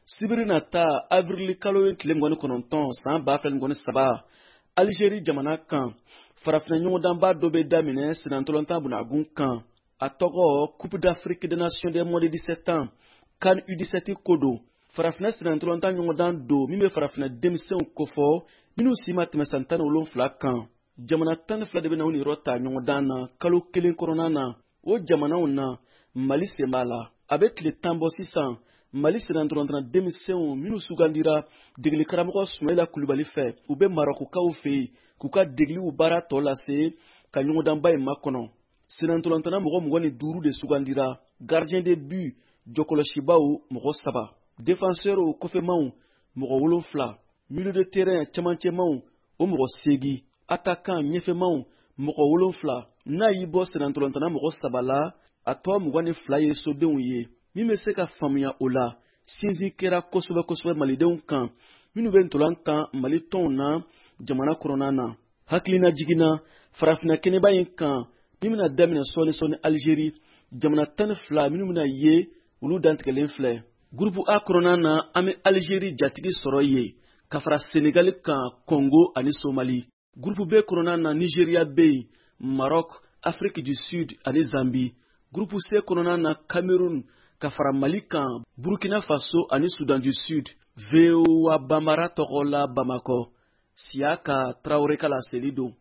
Sibiri nata avril kalo tile 19 san 2023 Algérie jamana kan farafina ɲɔgɔndanba dɔ bɛ daminɛ sinantɔlɔntan bunagun kan a tɔgɔ Coupe d'Afrique des Nations des moins de 17 ans CAN U17 ko don. Farafina sinantɔlɔntan ɲɔgɔndan don min bɛ farafina denmisɛnw kofɔ minnu si ma tɛmɛ san 17 kan. Jamana 12 de bɛ na u niyɔrɔ ta ɲɔgɔndan na kalo kelen kɔnɔna na. O jamanaw na Mali sen b'a la. A bɛ tile 10 bɔ sisan Mali sinantɔlɔntan denmisɛnw minnu sugandira degeli karamɔgɔ Sumayila Kulibali fɛ u bɛ Marokokaw fɛ yen k'u ka degeliw baara tɔ lase ka ɲɔgɔndanba in makɔnɔ. Sinantɔlɔntana mɔgɔ 25 de sugandira, gardien de but jɔkɔlɔsibaw mɔgɔ 3, défenseurs kɔfɛmaw mɔgɔ 7, milieu de terrain cɛmancɛmaw o mɔgɔ 8, attaquant ɲɛfɛmaw mɔgɔ 7. N'a y'i bɔ sinantɔlɔntana mɔgɔ 3 la, a tɔ 22 ye sodenw ye. Min bɛ se ka faamuya o la, sinsin kɛra kosɛbɛ malidenw kan minnu bɛ ntolantan Mali tɔnw na jamana kɔnɔna na. Hakilina jiginna farafina kɛnɛba in kan min bɛna daminɛ sɔɔni Algérie jamana 12 minnu bɛna ye olu dantigɛlen filɛ. Groupe A kɔnɔna na an bɛ Algérie jatigi sɔrɔ yen ka fara Sénégal kan, Congo ani Somalie. Groupe B kɔnɔna na Nigeria bɛ yen, Maroc, Afrique du Sud ani Zambie. Groupe C kɔnɔna na Cameroun ka fara Mali kan, Burkina Faso ani Sudan du Sud. VOA Bambara tɔgɔ la Bamako. Siaka Traoré ka laseli don.